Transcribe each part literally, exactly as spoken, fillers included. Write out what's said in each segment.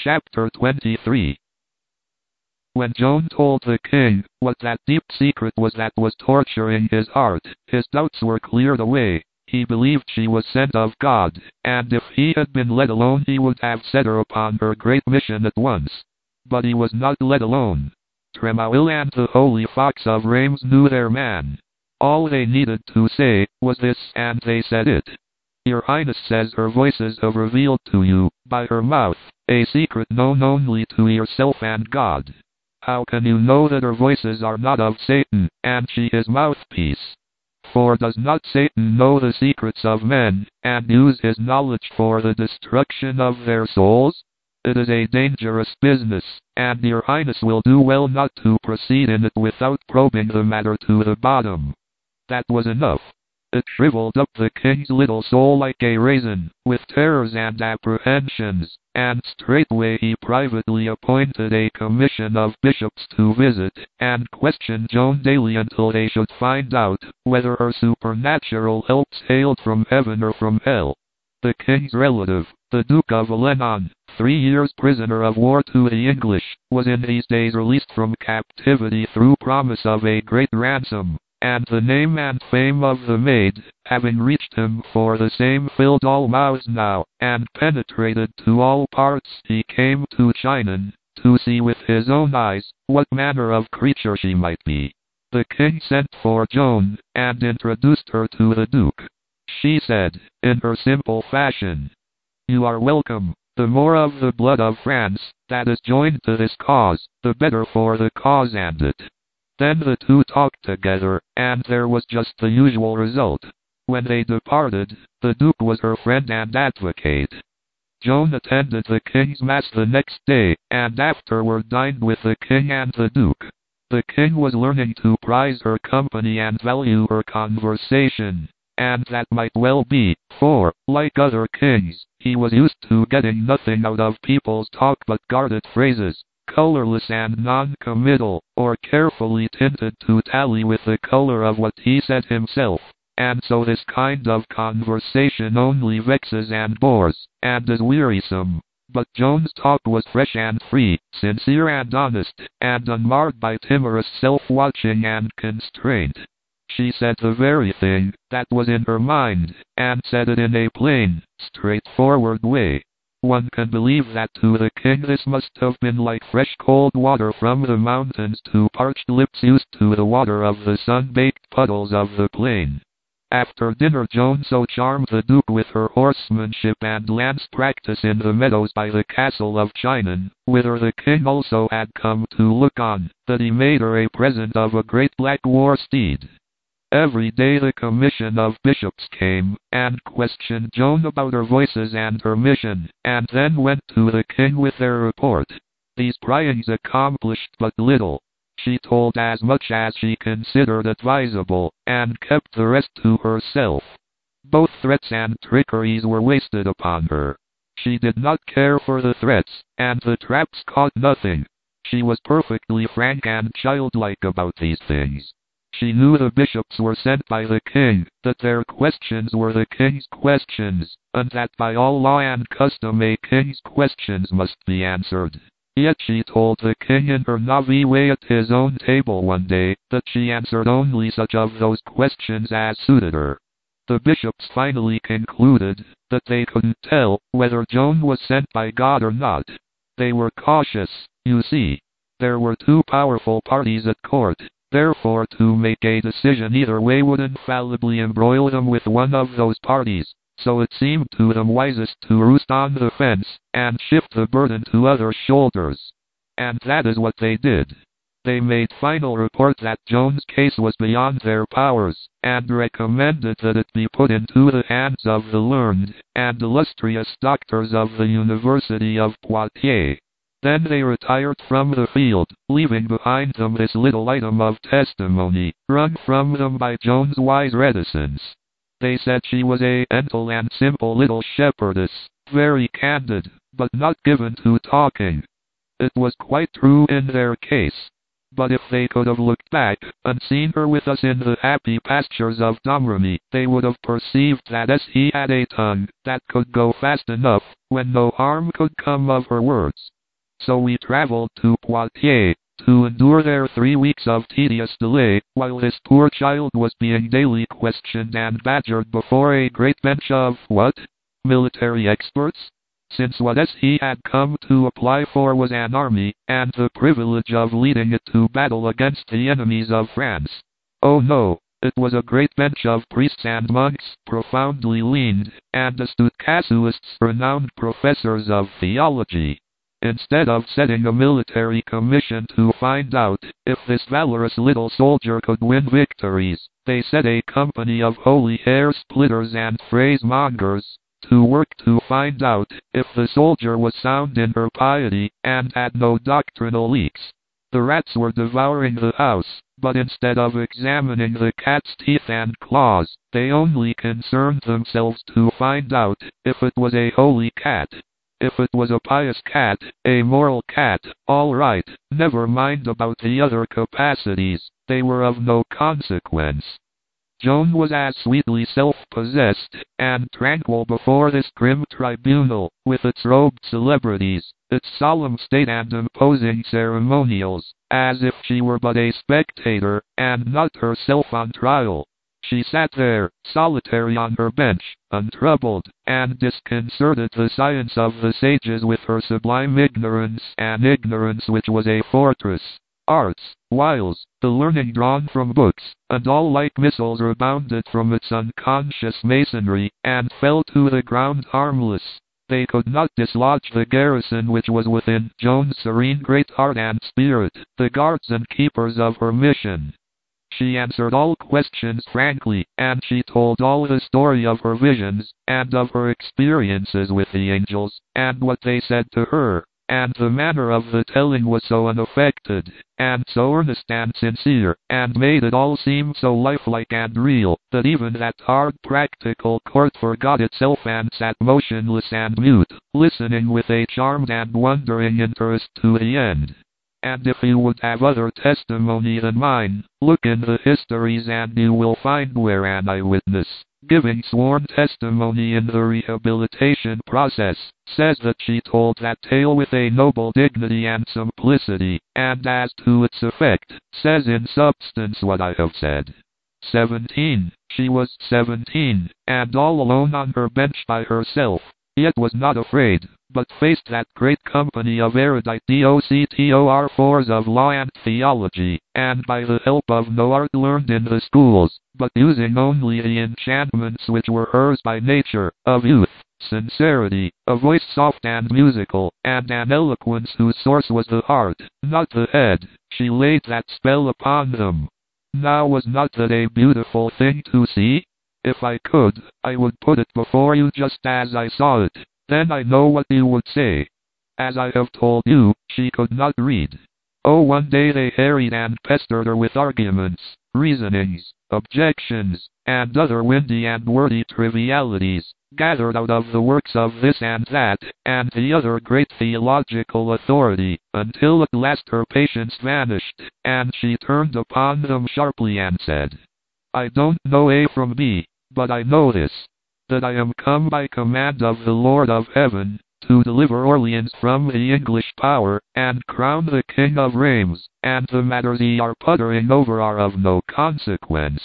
Chapter twenty-three. When Joan told the king what that deep secret was that was torturing his heart, his doubts were cleared away. He believed she was sent of God, and if he had been let alone he would have set her upon her great mission at once. But he was not let alone. Tremouille and the holy fox of Reims knew their man. All they needed to say was this, and they said it. Your Highness says her voices have revealed to you, by her mouth, a secret known only to yourself and God. How can you know that her voices are not of Satan, and she his mouthpiece? For does not Satan know the secrets of men, and use his knowledge for the destruction of their souls? It is a dangerous business, and your Highness will do well not to proceed in it without probing the matter to the bottom. That was enough. It shriveled up the king's little soul like a raisin, with terrors and apprehensions, and straightway he privately appointed a commission of bishops to visit and question Joan daily until they should find out whether her supernatural helps hailed from heaven or from hell. The king's relative, the Duke of Alenon, three years prisoner of war to the English, was in these days released from captivity through promise of a great ransom. And the name and fame of the maid, having reached him for the same filled all mouths now, and penetrated to all parts, he came to Chinon, to see with his own eyes, what manner of creature she might be. The king sent for Joan, and introduced her to the duke. She said, in her simple fashion, "You are welcome. The more of the blood of France, that is joined to this cause, the better for the cause and it." Then the two talked together, and there was just the usual result. When they departed, the Duke was her friend and advocate. Joan attended the king's mass the next day, and afterward dined with the king and the Duke. The king was learning to prize her company and value her conversation, and that might well be, for, like other kings, he was used to getting nothing out of people's talk but guarded phrases, colorless and non-committal, or carefully tinted to tally with the color of what he said himself, and so this kind of conversation only vexes and bores, and is wearisome. But Joan's talk was fresh and free, sincere and honest, and unmarred by timorous self-watching and constraint. She said the very thing that was in her mind, and said it in a plain, straightforward way. One can believe that to the king this must have been like fresh cold water from the mountains to parched lips used to the water of the sun-baked puddles of the plain. After dinner Joan so charmed the Duke with her horsemanship and lance practice in the meadows by the castle of Chinon, whither the king also had come to look on, that he made her a present of a great black war steed. Every day the commission of bishops came, and questioned Joan about her voices and her mission, and then went to the king with their report. These pryings accomplished but little. She told as much as she considered advisable, and kept the rest to herself. Both threats and trickeries were wasted upon her. She did not care for the threats, and the traps caught nothing. She was perfectly frank and childlike about these things. She knew the bishops were sent by the king, that their questions were the king's questions, and that by all law and custom a king's questions must be answered. Yet she told the king in her naughty way at his own table one day, that she answered only such of those questions as suited her. The bishops finally concluded that they couldn't tell whether Joan was sent by God or not. They were cautious, you see. There were two powerful parties at court. Therefore to make a decision either way would infallibly embroil them with one of those parties, so it seemed to them wisest to roost on the fence, and shift the burden to other shoulders. And that is what they did. They made final report that Joan's case was beyond their powers, and recommended that it be put into the hands of the learned and illustrious doctors of the University of Poitiers. Then they retired from the field, leaving behind them this little item of testimony, wrung from them by Joan's wise reticence. They said she was a gentle and simple little shepherdess, very candid, but not given to talking. It was quite true in their case. But if they could have looked back, and seen her with us in the happy pastures of Domremy, they would have perceived that as he had a tongue that could go fast enough, when no harm could come of her words. So we traveled to Poitiers, to endure there three weeks of tedious delay, while this poor child was being daily questioned and badgered before a great bench of, what? Military experts? Since what as he had come to apply for was an army, and the privilege of leading it to battle against the enemies of France. Oh no, it was a great bench of priests and monks, profoundly learned, and astute casuists, renowned professors of theology. Instead of setting a military commission to find out if this valorous little soldier could win victories, they set a company of holy hair-splitters and phrase-mongers to work to find out if the soldier was sound in her piety and had no doctrinal leaks. The rats were devouring the house, but instead of examining the cat's teeth and claws, they only concerned themselves to find out if it was a holy cat. If it was a pious cat, a moral cat, all right, never mind about the other capacities, they were of no consequence. Joan was as sweetly self-possessed and tranquil before this grim tribunal, with its robed celebrities, its solemn state and imposing ceremonials, as if she were but a spectator, and not herself on trial. She sat there, solitary on her bench, untroubled, and disconcerted the science of the sages with her sublime ignorance, an ignorance which was a fortress. Arts, wiles, the learning drawn from books, and all like missiles rebounded from its unconscious masonry, and fell to the ground harmless. They could not dislodge the garrison which was within Joan's serene great heart and spirit, the guards and keepers of her mission. She answered all questions frankly, and she told all the story of her visions, and of her experiences with the angels, and what they said to her, and the manner of the telling was so unaffected, and so earnest and sincere, and made it all seem so lifelike and real, that even that hard practical court forgot itself and sat motionless and mute, listening with a charmed and wondering interest to the end. And if you would have other testimony than mine, look in the histories and you will find where an eyewitness, giving sworn testimony in the rehabilitation process, says that she told that tale with a noble dignity and simplicity, and as to its effect, says in substance what I have said. Seventeen. She was seventeen, and all alone on her bench by herself, yet was not afraid, but faced that great company of erudite doctors of law and theology, and by the help of no art learned in the schools, but using only the enchantments which were hers by nature, of youth, sincerity, a voice soft and musical, and an eloquence whose source was the heart, not the head, she laid that spell upon them. Now was not that a beautiful thing to see? If I could, I would put it before you just as I saw it. Then I know what you would say. As I have told you, she could not read. Oh, one day they harried and pestered her with arguments, reasonings, objections, and other windy and wordy trivialities, gathered out of the works of this and that, and the other great theological authority, until at last her patience vanished, and she turned upon them sharply and said, I don't know A from B, but I know this, that I am come by command of the Lord of Heaven, to deliver Orleans from the English power, and crown the King of Reims, and the matters ye are puttering over are of no consequence.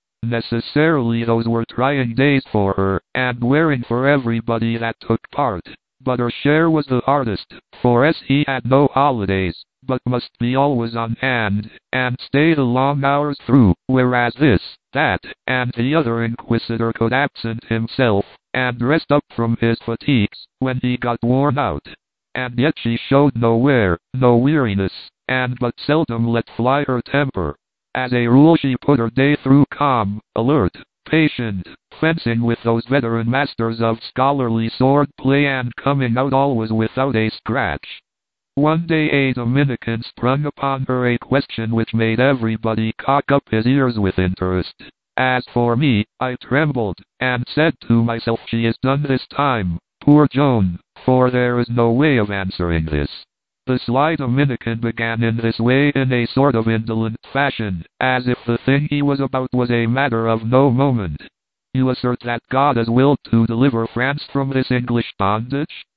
Necessarily those were trying days for her, and wearing for everybody that took part, but her share was the hardest, for as he had no holidays, but must be always on hand, and stay the long hours through, whereas this, that, and the other inquisitor could absent himself, and rest up from his fatigues, when he got worn out. And yet she showed no wear, no weariness, and but seldom let fly her temper. As a rule she put her day through calm, alert, patient, fencing with those veteran masters of scholarly sword play and coming out always without a scratch. One day a Dominican sprung upon her a question which made everybody cock up his ears with interest. As for me, I trembled, and said to myself, she is done this time, poor Joan, for there is no way of answering this. The sly Dominican began in this way in a sort of indolent fashion, as if the thing he was about was a matter of no moment. You assert that God has willed to deliver France from this English bondage?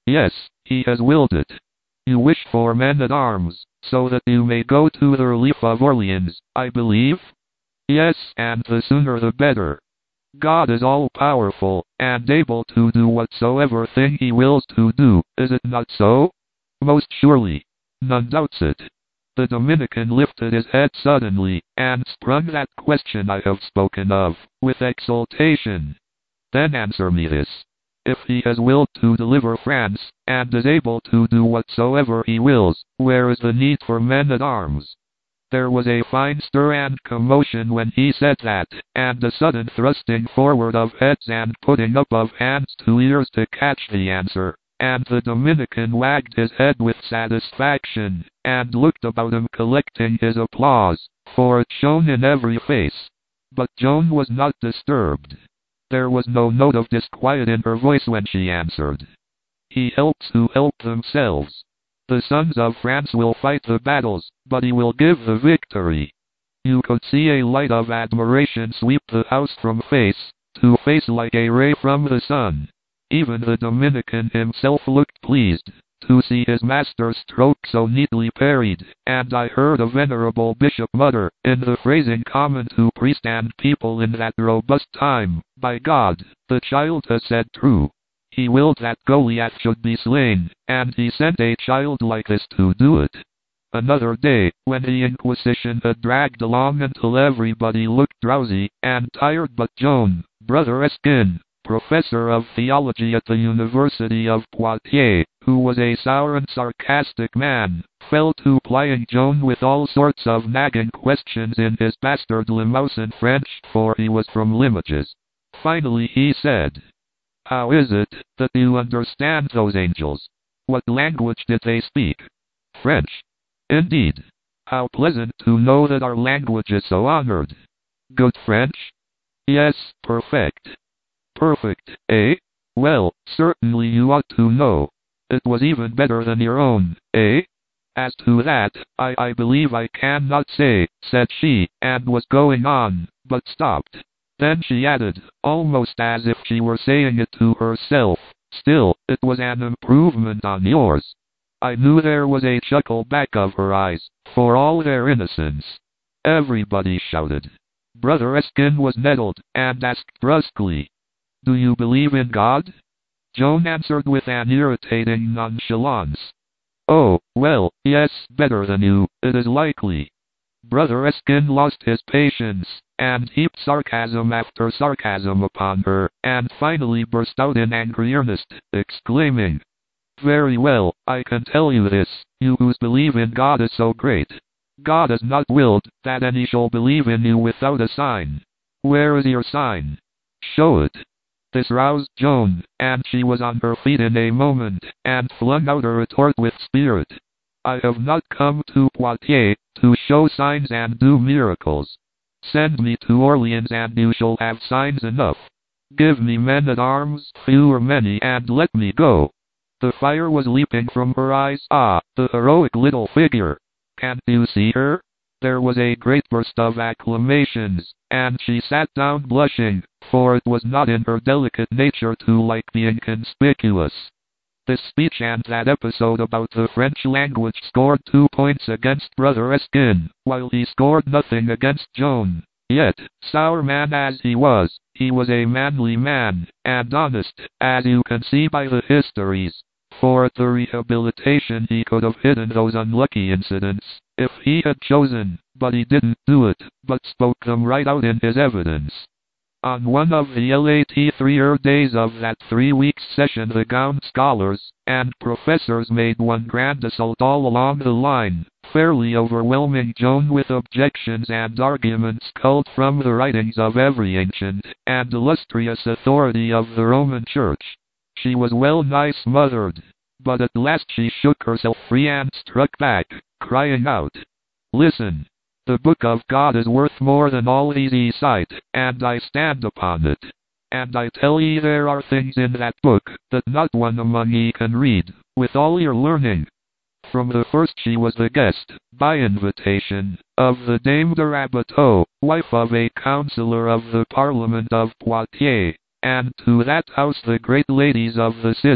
Yes, he has willed it. You wish for men-at-arms, so that you may go to the relief of Orleans, I believe? Yes, and the sooner the better. God is all-powerful, and able to do whatsoever thing he wills to do, is it not so? Most surely. None doubts it. The Dominican lifted his head suddenly, and sprung that question I have spoken of, with exultation. Then answer me this. If he has willed to deliver France, and is able to do whatsoever he wills, where is the need for men-at-arms? There was a fine stir and commotion when he said that, and a sudden thrusting forward of heads and putting up of hands to ears to catch the answer, and the Dominican wagged his head with satisfaction, and looked about him collecting his applause, for it shone in every face. But Joan was not disturbed. There was no note of disquiet in her voice when she answered. He helps who help themselves. The sons of France will fight the battles, but he will give the victory. You could see a light of admiration sweep the house from face to face like a ray from the sun. Even the Dominican himself looked pleased to see his master's stroke so neatly parried, and I heard a venerable bishop mutter, in the phrasing common to priest and people in that robust time, "By God, the child has said true. He willed that Goliath should be slain, and he sent a child like this to do it." Another day, when the Inquisition had dragged along until everybody looked drowsy and tired but Joan, Brother Esquin, professor of theology at the University of Poitiers, who was a sour and sarcastic man, fell to plying Joan with all sorts of nagging questions in his bastard Limousin French, for he was from Limoges. Finally he said, "How is it that you understand those angels? What language did they speak?" "French." "Indeed. How pleasant to know that our language is so honored." "Good French?" "Yes, perfect." "Perfect, eh? Well, certainly you ought to know. It was even better than your own, eh?" "As to that, I, I believe I cannot say," said she, and was going on, but stopped. Then she added, almost as if she were saying it to herself, "Still, it was an improvement on yours." I knew there was a chuckle back of her eyes, for all their innocence. Everybody shouted. Brother Esquin was nettled, and asked brusquely, "Do you believe in God?" Joan answered with an irritating nonchalance, "Oh, well, yes, better than you, it is likely." Brother Esquin lost his patience, and heaped sarcasm after sarcasm upon her, and finally burst out in angry earnest, exclaiming, "Very well, I can tell you this, you whose belief in God is so great. God has not willed that any shall believe in you without a sign. Where is your sign? Show it." This roused Joan, and she was on her feet in a moment, and flung out a retort with spirit. "I have not come to Poitiers to show signs and do miracles. Send me to Orleans and you shall have signs enough. Give me men-at-arms, few or many, and let me go." The fire was leaping from her eyes. Ah, the heroic little figure! Can't you see her? There was a great burst of acclamations, and she sat down blushing, for it was not in her delicate nature to like being conspicuous. This speech and that episode about the French language scored two points against Brother Esquin, while he scored nothing against Joan. Yet, sour man as he was, he was a manly man, and honest, as you can see by the histories. For at the rehabilitation he could have hidden those unlucky incidents, if he had chosen, but he didn't do it, but spoke them right out in his evidence. On one of the last three days of that three-week session the gowned scholars and professors made one grand assault all along the line, fairly overwhelming Joan with objections and arguments culled from the writings of every ancient and illustrious authority of the Roman Church. She was well nigh smothered, but at last she shook herself free and struck back, crying out, "Listen! The book of God is worth more than all these ye cite, and I stand upon it. And I tell ye there are things in that book that not one among ye can read, with all your learning." From the first she was the guest, by invitation, of the Dame de Rabateau, wife of a councillor of the Parliament of Poitiers, and to that house the great ladies of the city,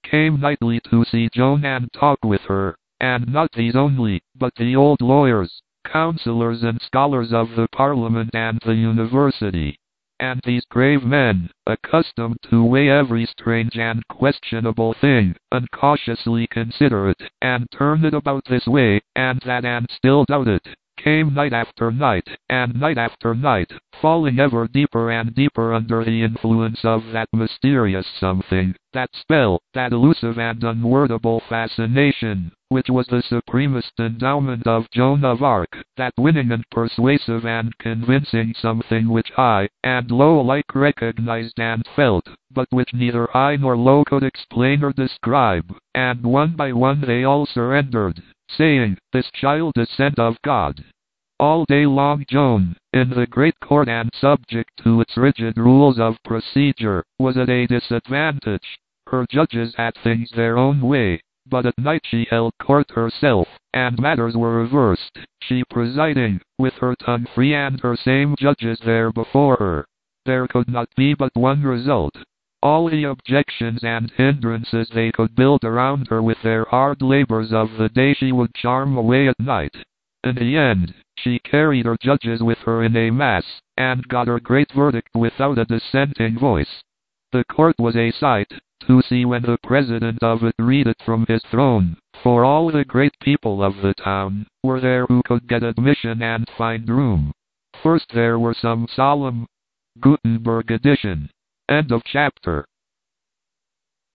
came nightly to see Joan and talk with her, and not these only, but the old lawyers, councillors and scholars of the Parliament and the University. And these grave men, accustomed to weigh every strange and questionable thing, and cautiously consider it, and turn it about this way, and that, and still doubt it, came night after night, and night after night, falling ever deeper and deeper under the influence of that mysterious something, that spell, that elusive and unwordable fascination, which was the supremest endowment of Joan of Arc, that winning and persuasive and convincing something which I and Lo alike recognized and felt, but which neither I nor Lo could explain or describe, and one by one they all surrendered, saying, "This child is sent of God." All day long Joan, in the great court and subject to its rigid rules of procedure, was at a disadvantage. Her judges had things their own way, but at night she held court herself, and matters were reversed, she presiding, with her tongue free and her same judges there before her. There could not be but one result. All the objections and hindrances they could build around her with their hard labors of the day she would charm away at night. In the end, she carried her judges with her in a mass, and got her great verdict without a dissenting voice. The court was a sight to see when the president of it read it from his throne, for all the great people of the town were there who could get admission and find room. First there were some solemn Gutenberg edition. End of chapter.